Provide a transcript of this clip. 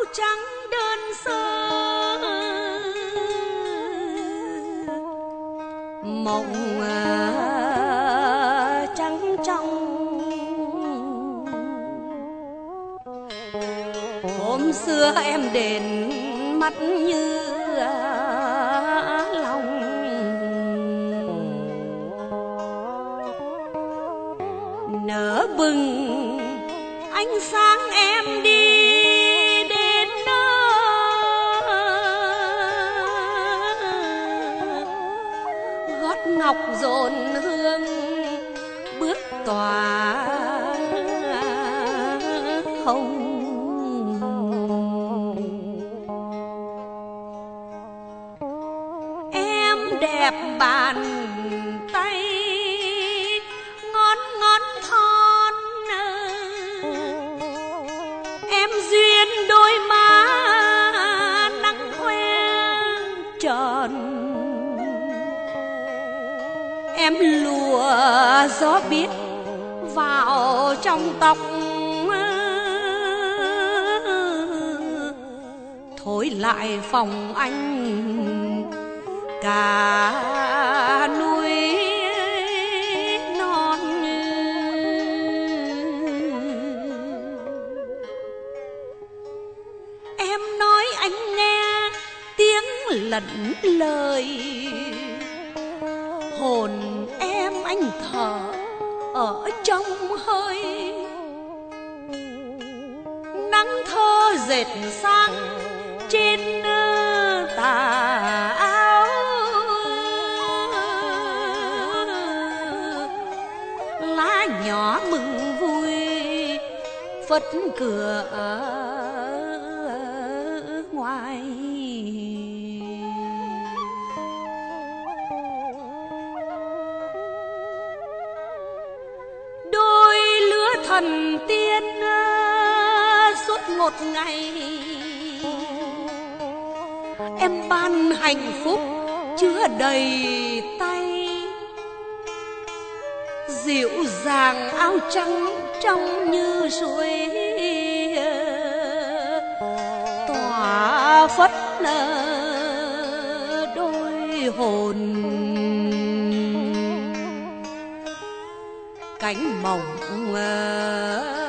trắng đơn sơ, mộng trắng trong. Hôm xưa em đền mắt như lòng, nở bừng ánh sáng em đi đến nơi, gót ngọc dồn hương bước tỏa hồng. Em đẹp bàn tay ngón ngón thon, em duyên đôi má nắng hoe tròn, em lùa gió biết vào trong tóc, thổi lại phòng anh cả núi non. Em nói anh nghe tiếng lẫn lời, hồn em anh thở ở trong hơi, nắng thơ dệt sang trên tà áo, lá nhỏ mừng vui phất cửa ở ngoài. Đôi lứa thần tiên suốt một ngày, em ban hạnh phúc chứa đầy tay, dịu dàng áo trắng trong như suối tỏa phất đôi hồn. Cánh mộng